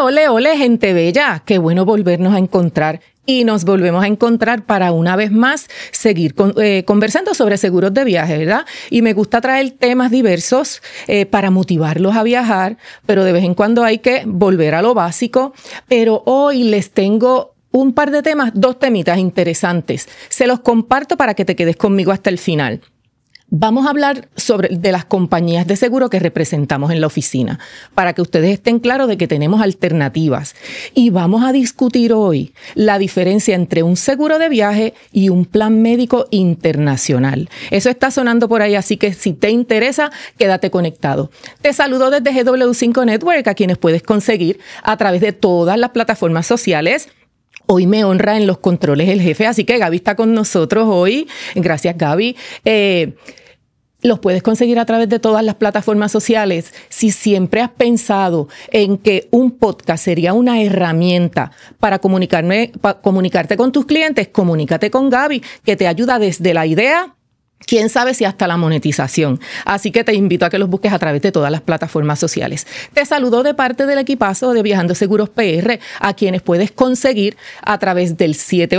ole, ole, gente bella. Qué bueno volvernos a encontrar. Y nos volvemos a encontrar para una vez más seguir conversando sobre seguros de viaje, ¿verdad? Y me gusta traer temas diversos para motivarlos a viajar, pero de vez en cuando hay que volver a lo básico. Pero hoy les tengo un par de temas, 2 temitas interesantes. Se los comparto para que te quedes conmigo hasta el final. Vamos a hablar de las compañías de seguro que representamos en la oficina, para que ustedes estén claros de que tenemos alternativas. Y vamos a discutir hoy la diferencia entre un seguro de viaje y un plan médico internacional. Eso está sonando por ahí, así que si te interesa, quédate conectado. Te saludo desde GW5 Network, a quienes puedes conseguir a través de todas las plataformas sociales. Hoy me honra en los controles el jefe, así que Gaby está con nosotros hoy. Gracias, Gaby. Los puedes conseguir a través de todas las plataformas sociales. Si siempre has pensado en que un podcast sería una herramienta para comunicarte con tus clientes, comunícate con Gaby, que te ayuda desde la idea, quién sabe si hasta la monetización. Así que te invito a que los busques a través de todas las plataformas sociales. Te saludo de parte del equipazo de Viajando Seguros PR, a quienes puedes conseguir a través del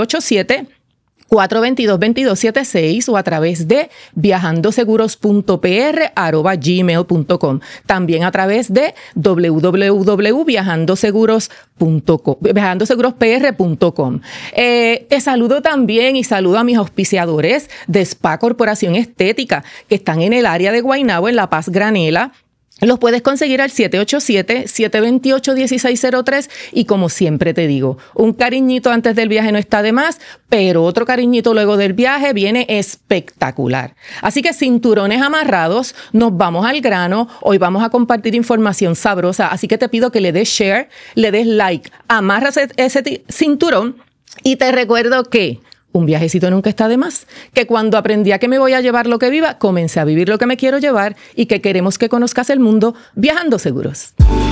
787-422-2276 o a través de viajandoseguros.pr@gmail.com. También a través de viajandosegurospr.com. Te saludo también y saludo a mis auspiciadores de Spa Corporación Estética, que están en el área de Guaynabo, en La Paz Granela. Los puedes conseguir al 787-728-1603 y como siempre te digo, un cariñito antes del viaje no está de más, pero otro cariñito luego del viaje viene espectacular. Así que cinturones amarrados, nos vamos al grano. Hoy vamos a compartir información sabrosa, así que te pido que le des share, le des like, amarras ese cinturón y te recuerdo que un viajecito nunca está de más, que cuando aprendí a que me voy a llevar lo que viva, comencé a vivir lo que me quiero llevar y que queremos que conozcas el mundo viajando seguros.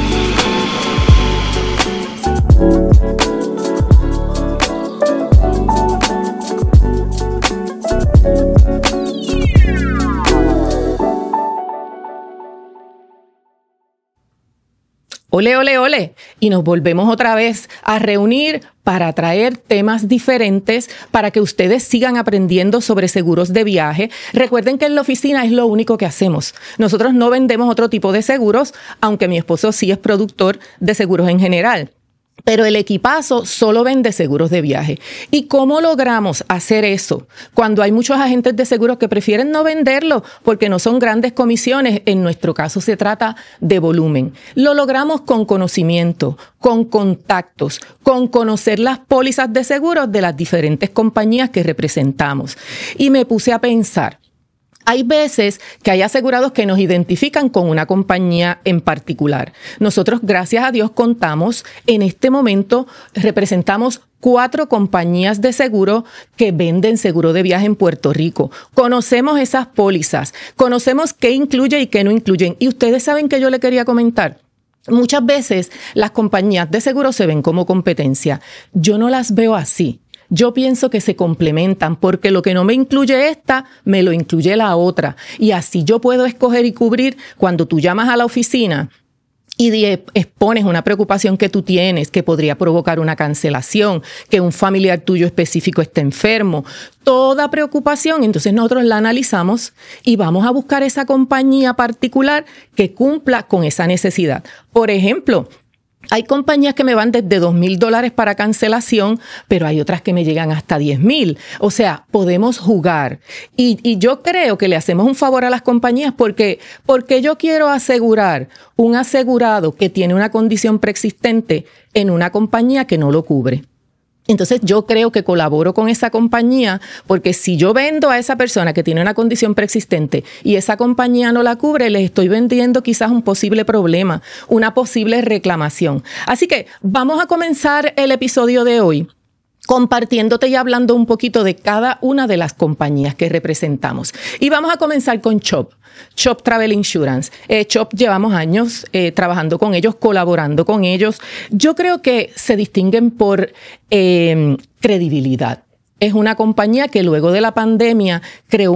Ole, ole, ole. Y nos volvemos otra vez a reunir para traer temas diferentes para que ustedes sigan aprendiendo sobre seguros de viaje. Recuerden que en la oficina es lo único que hacemos. Nosotros no vendemos otro tipo de seguros, aunque mi esposo sí es productor de seguros en general. Pero el equipazo solo vende seguros de viaje. ¿Y cómo logramos hacer eso? Cuando hay muchos agentes de seguros que prefieren no venderlo porque no son grandes comisiones, en nuestro caso se trata de volumen. Lo logramos con conocimiento, con contactos, con conocer las pólizas de seguros de las diferentes compañías que representamos. Y me puse a pensar, hay veces que hay asegurados que nos identifican con una compañía en particular. Nosotros, gracias a Dios, contamos, en este momento representamos 4 compañías de seguro que venden seguro de viaje en Puerto Rico. Conocemos esas pólizas, conocemos qué incluye y qué no incluyen. Y ustedes saben que yo le quería comentar. Muchas veces las compañías de seguro se ven como competencia. Yo no las veo así. Yo pienso que se complementan porque lo que no me incluye esta, me lo incluye la otra. Y así yo puedo escoger y cubrir cuando tú llamas a la oficina y expones una preocupación que tú tienes, que podría provocar una cancelación, que un familiar tuyo específico esté enfermo. Toda preocupación, entonces nosotros la analizamos y vamos a buscar esa compañía particular que cumpla con esa necesidad. Por ejemplo, hay compañías que me van desde $2,000 para cancelación, pero hay otras que me llegan hasta $10,000. O sea, podemos jugar. Y yo creo que le hacemos un favor a las compañías porque yo quiero asegurar un asegurado que tiene una condición preexistente en una compañía que no lo cubre. Entonces yo creo que colaboro con esa compañía porque si yo vendo a esa persona que tiene una condición preexistente y esa compañía no la cubre, les estoy vendiendo quizás un posible problema, una posible reclamación. Así que vamos a comenzar el episodio de hoy compartiéndote y hablando un poquito de cada una de las compañías que representamos. Y vamos a comenzar con Chubb Travel Insurance. Chubb llevamos años trabajando con ellos, colaborando con ellos. Yo creo que se distinguen por credibilidad. Es una compañía que luego de la pandemia creó una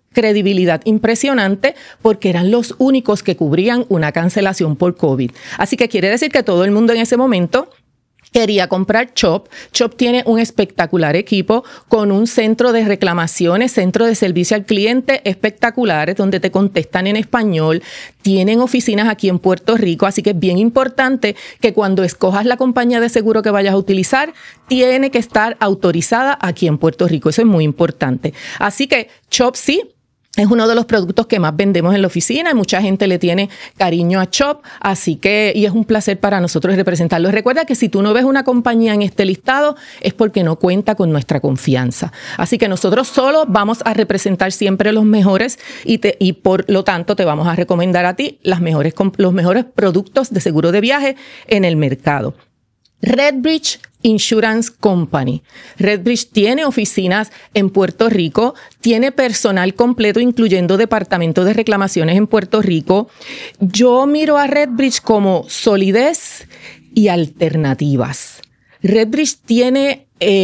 credibilidad impresionante porque eran los únicos que cubrían una cancelación por COVID. Así que quiere decir que todo el mundo en ese momento quería comprar CHOP. CHOP tiene un espectacular equipo con un centro de reclamaciones, centro de servicio al cliente espectaculares donde te contestan en español. Tienen oficinas aquí en Puerto Rico, así que es bien importante que cuando escojas la compañía de seguro que vayas a utilizar, tiene que estar autorizada aquí en Puerto Rico. Eso es muy importante. Así que CHOP sí es uno de los productos que más vendemos en la oficina y mucha gente le tiene cariño a CHOP, así que y es un placer para nosotros representarlo. Recuerda que si tú no ves una compañía en este listado es porque no cuenta con nuestra confianza. Así que nosotros solo vamos a representar siempre los mejores y por lo tanto te vamos a recomendar a ti los mejores productos de seguro de viaje en el mercado. Redbridge Insurance Company. Redbridge tiene oficinas en Puerto Rico, tiene personal completo, incluyendo departamento de reclamaciones en Puerto Rico. Yo miro a Redbridge como solidez y alternativas. Redbridge tiene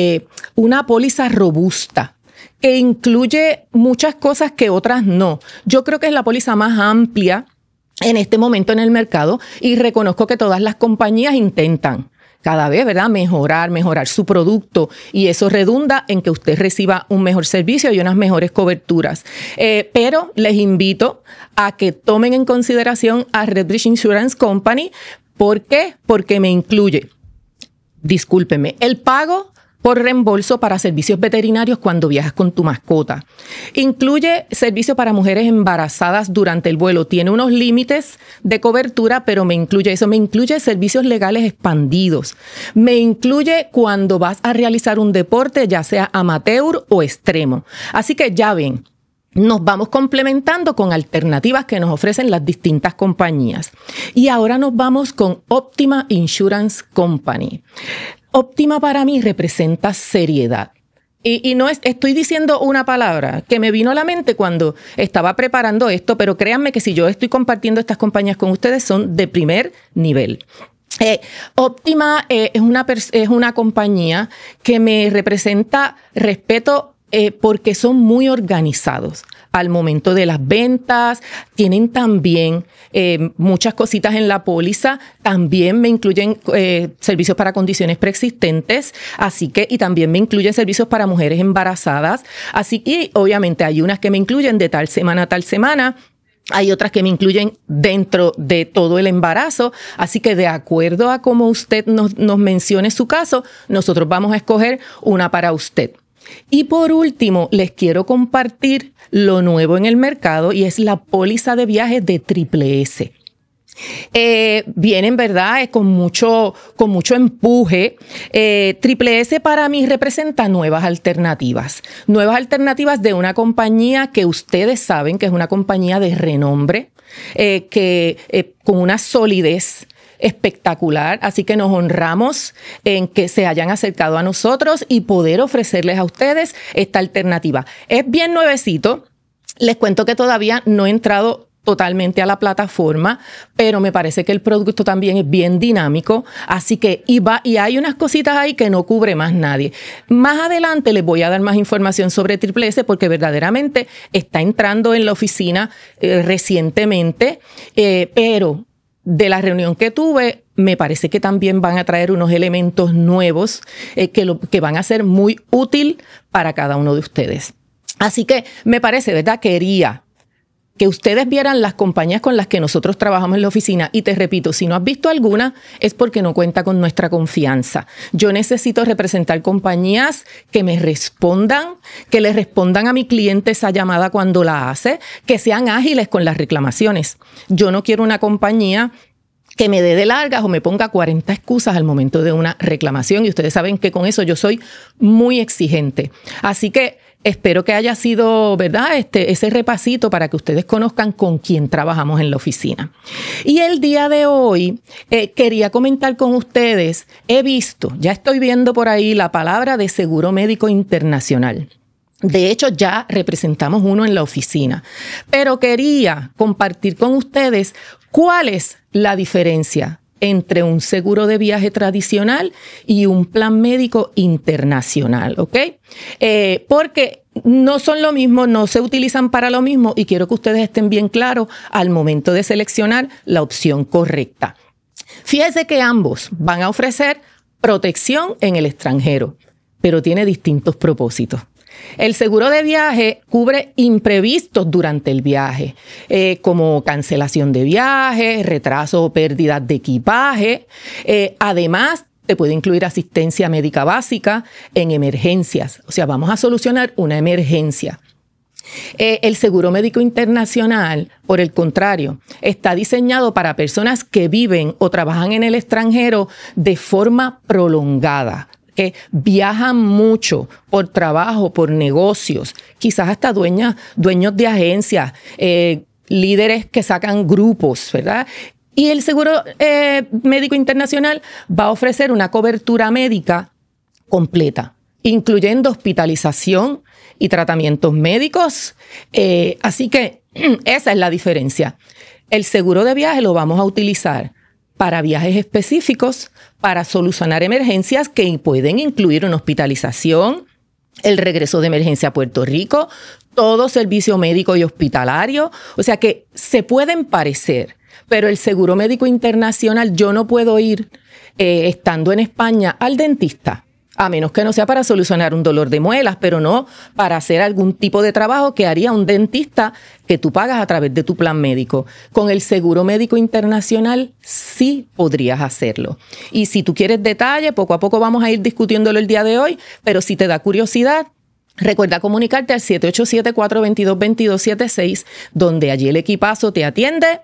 una póliza robusta que incluye muchas cosas que otras no. Yo creo que es la póliza más amplia en este momento en el mercado y reconozco que todas las compañías intentan cada vez, ¿verdad? Mejorar su producto y eso redunda en que usted reciba un mejor servicio y unas mejores coberturas. Pero les invito a que tomen en consideración a Redbridge Insurance Company. ¿Por qué? Porque me incluye, discúlpeme, el pago por reembolso para servicios veterinarios cuando viajas con tu mascota. Incluye servicio para mujeres embarazadas durante el vuelo. Tiene unos límites de cobertura, pero me incluye eso. Me incluye servicios legales expandidos. Me incluye cuando vas a realizar un deporte, ya sea amateur o extremo. Así que ya ven, nos vamos complementando con alternativas que nos ofrecen las distintas compañías. Y ahora nos vamos con Optima Insurance Company. Optima para mí representa seriedad. Y no estoy diciendo una palabra que me vino a la mente cuando estaba preparando esto, pero créanme que si yo estoy compartiendo estas compañías con ustedes son de primer nivel. Optima es una compañía que me representa respeto porque son muy organizados al momento de las ventas. Tienen también muchas cositas en la póliza. También me incluyen servicios para condiciones preexistentes. Y también me incluyen servicios para mujeres embarazadas. Y obviamente hay unas que me incluyen de tal semana a tal semana. Hay otras que me incluyen dentro de todo el embarazo. Así que de acuerdo a cómo usted nos mencione su caso, nosotros vamos a escoger una para usted. Y por último, les quiero compartir lo nuevo en el mercado y es la póliza de viajes de Triple S. Vienen, ¿verdad? Con mucho empuje. Triple S para mí representa nuevas alternativas de una compañía que ustedes saben que es una compañía de renombre, con una solidez espectacular, así que nos honramos en que se hayan acercado a nosotros y poder ofrecerles a ustedes esta alternativa. Es bien nuevecito, les cuento que todavía no he entrado totalmente a la plataforma, pero me parece que el producto también es bien dinámico, así que y hay unas cositas ahí que no cubre más nadie. Más adelante les voy a dar más información sobre Triple S porque verdaderamente está entrando en la oficina recientemente, pero de la reunión que tuve, me parece que también van a traer unos elementos nuevos que van a ser muy útil para cada uno de ustedes. Así que me parece, ¿verdad? Quería que ustedes vieran las compañías con las que nosotros trabajamos en la oficina. Y te repito, si no has visto alguna, es porque no cuenta con nuestra confianza. Yo necesito representar compañías que me respondan, que le respondan a mi cliente esa llamada cuando la hace, que sean ágiles con las reclamaciones. Yo no quiero una compañía que me dé de largas o me ponga 40 excusas al momento de una reclamación. Y ustedes saben que con eso yo soy muy exigente. Así que espero que haya sido, ¿verdad?, ese repasito para que ustedes conozcan con quién trabajamos en la oficina. Y el día de hoy quería comentar con ustedes, ya estoy viendo por ahí la palabra de seguro médico internacional. De hecho, ya representamos uno en la oficina, pero quería compartir con ustedes cuál es la diferencia entre un seguro de viaje tradicional y un plan médico internacional, ¿ok? Porque no son lo mismo, no se utilizan para lo mismo y quiero que ustedes estén bien claros al momento de seleccionar la opción correcta. Fíjese que ambos van a ofrecer protección en el extranjero, pero tiene distintos propósitos. El seguro de viaje cubre imprevistos durante el viaje, como cancelación de viaje, retraso o pérdida de equipaje. Además, te puede incluir asistencia médica básica en emergencias. O sea, vamos a solucionar una emergencia. El seguro médico internacional, por el contrario, está diseñado para personas que viven o trabajan en el extranjero de forma prolongada, que viajan mucho por trabajo, por negocios, quizás hasta dueños de agencias, líderes que sacan grupos, ¿verdad? Y el seguro médico internacional va a ofrecer una cobertura médica completa, incluyendo hospitalización y tratamientos médicos. Así que esa es la diferencia. El seguro de viaje lo vamos a utilizar para viajes específicos, para solucionar emergencias que pueden incluir una hospitalización, el regreso de emergencia a Puerto Rico, todo servicio médico y hospitalario. O sea que se pueden parecer, pero el seguro médico internacional, yo no puedo ir estando en España al dentista, a menos que no sea para solucionar un dolor de muelas, pero no para hacer algún tipo de trabajo que haría un dentista que tú pagas a través de tu plan médico. Con el seguro médico internacional sí podrías hacerlo. Y si tú quieres detalle, poco a poco vamos a ir discutiéndolo el día de hoy, pero si te da curiosidad, recuerda comunicarte al 787-422-2276, donde allí el equipazo te atiende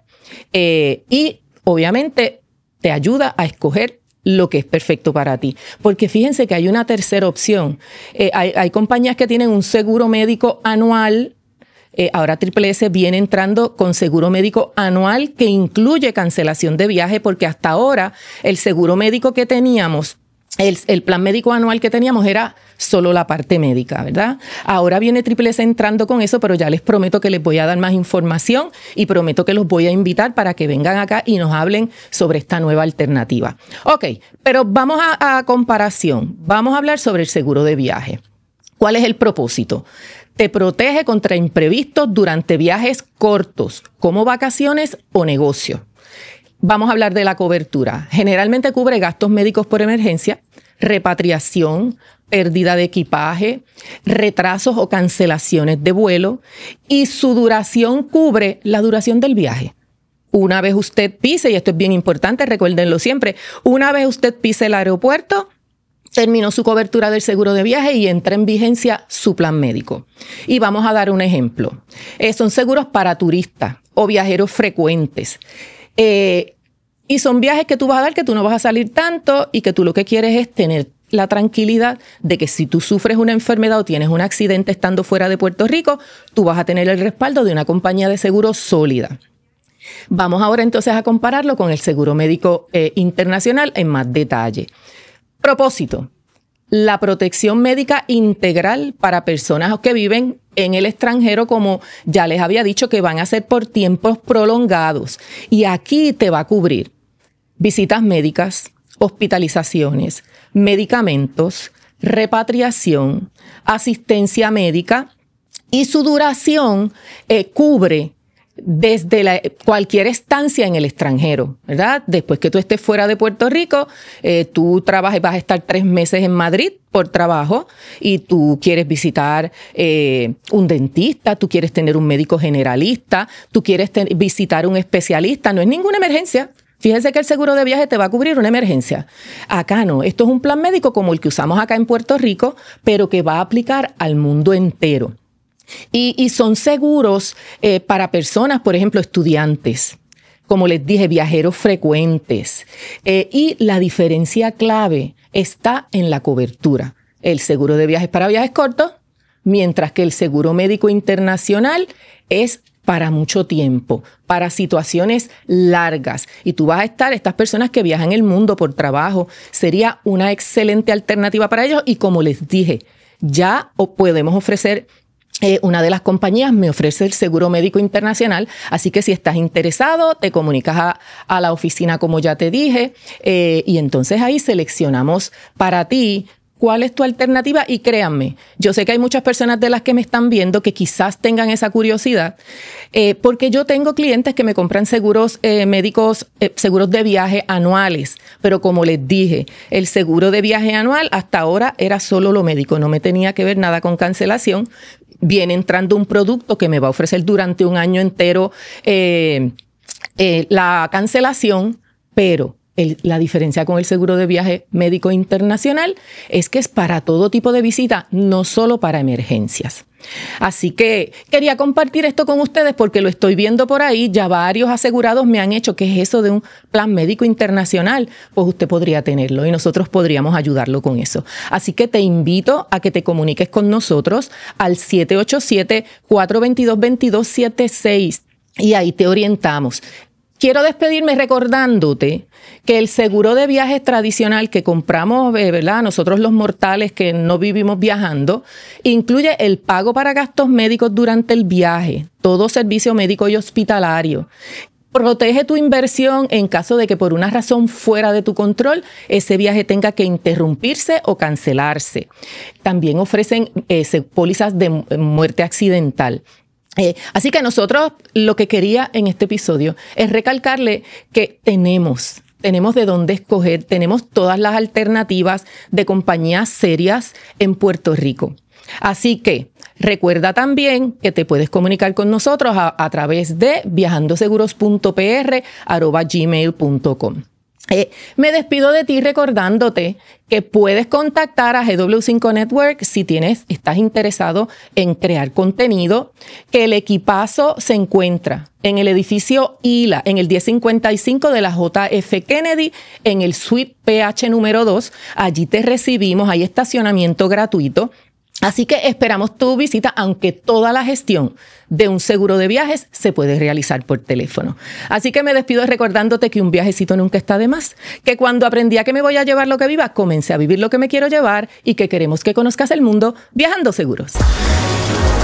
y obviamente te ayuda a escoger lo que es perfecto para ti. Porque fíjense que hay una tercera opción. Hay compañías que tienen un seguro médico anual. Ahora Triple S viene entrando con seguro médico anual que incluye cancelación de viaje, porque hasta ahora el seguro médico que teníamos, el plan médico anual que teníamos era solo la parte médica, ¿verdad? Ahora viene Triple S entrando con eso, pero ya les prometo que les voy a dar más información y prometo que los voy a invitar para que vengan acá y nos hablen sobre esta nueva alternativa. Ok, pero vamos a comparación. Vamos a hablar sobre el seguro de viaje. ¿Cuál es el propósito? Te protege contra imprevistos durante viajes cortos, como vacaciones o negocios. Vamos a hablar de la cobertura. Generalmente cubre gastos médicos por emergencia, repatriación, pérdida de equipaje, retrasos o cancelaciones de vuelo, y su duración cubre la duración del viaje. Una vez usted pise, y esto es bien importante, recuérdenlo siempre, una vez usted pise el aeropuerto, terminó su cobertura del seguro de viaje y entra en vigencia su plan médico. Y vamos a dar un ejemplo. Son seguros para turistas o viajeros frecuentes. Y son viajes que tú vas a dar, que tú no vas a salir tanto y que tú lo que quieres es tener la tranquilidad de que si tú sufres una enfermedad o tienes un accidente estando fuera de Puerto Rico, tú vas a tener el respaldo de una compañía de seguros sólida. Vamos ahora entonces a compararlo con el seguro médico internacional en más detalle. Propósito: la protección médica integral para personas que viven en el extranjero, como ya les había dicho, que van a ser por tiempos prolongados. Y aquí te va a cubrir visitas médicas, hospitalizaciones, medicamentos, repatriación, asistencia médica, y su duración cubre desde cualquier estancia en el extranjero, ¿verdad? Después que tú estés fuera de Puerto Rico, tú trabajas, vas a estar 3 meses en Madrid por trabajo y tú quieres visitar un dentista, tú quieres tener un médico generalista, tú quieres visitar un especialista. No es ninguna emergencia. Fíjense que el seguro de viaje te va a cubrir una emergencia. Acá no. Esto es un plan médico como el que usamos acá en Puerto Rico, pero que va a aplicar al mundo entero. Y son seguros para personas, por ejemplo, estudiantes, como les dije, viajeros frecuentes. Y la diferencia clave está en la cobertura. El seguro de viaje es para viajes cortos, mientras que el seguro médico internacional es para mucho tiempo, para situaciones largas. Y tú vas a estar, estas personas que viajan el mundo por trabajo, sería una excelente alternativa para ellos. Y como les dije, ya podemos ofrecer, una de las compañías me ofrece el seguro médico internacional, así que si estás interesado, te comunicas a la oficina como ya te dije, y entonces ahí seleccionamos para ti cuál es tu alternativa y créanme, yo sé que hay muchas personas de las que me están viendo que quizás tengan esa curiosidad, porque yo tengo clientes que me compran seguros médicos, seguros de viaje anuales, pero como les dije, el seguro de viaje anual hasta ahora era solo lo médico, no me tenía que ver nada con cancelación. Viene entrando un producto que me va a ofrecer durante un año entero la cancelación, pero la diferencia con el seguro de viaje médico internacional es que es para todo tipo de visita, no solo para emergencias. Así que quería compartir esto con ustedes porque lo estoy viendo por ahí. Ya varios asegurados me han hecho, ¿qué es eso de un plan médico internacional? Pues usted podría tenerlo y nosotros podríamos ayudarlo con eso. Así que te invito a que te comuniques con nosotros al 787-422-2276 y ahí te orientamos. Quiero despedirme recordándote que el seguro de viajes tradicional que compramos, ¿verdad? Nosotros los mortales que no vivimos viajando, incluye el pago para gastos médicos durante el viaje, todo servicio médico y hospitalario. Protege tu inversión en caso de que por una razón fuera de tu control ese viaje tenga que interrumpirse o cancelarse. También ofrecen pólizas de muerte accidental. Así que nosotros lo que quería en este episodio es recalcarle que tenemos de dónde escoger, tenemos todas las alternativas de compañías serias en Puerto Rico. Así que recuerda también que te puedes comunicar con nosotros a través de viajandoseguros.pr@gmail.com. Me despido de ti recordándote que puedes contactar a GW5 Network si estás interesado en crear contenido, que el equipazo se encuentra en el edificio ILA, en el 1055 de la JF Kennedy, en el suite PH número 2. Allí te recibimos, hay estacionamiento gratuito. Así que esperamos tu visita, aunque toda la gestión de un seguro de viajes se puede realizar por teléfono. Así que me despido recordándote que un viajecito nunca está de más, que cuando aprendí a que me voy a llevar lo que viva, comencé a vivir lo que me quiero llevar y que queremos que conozcas el mundo viajando seguros.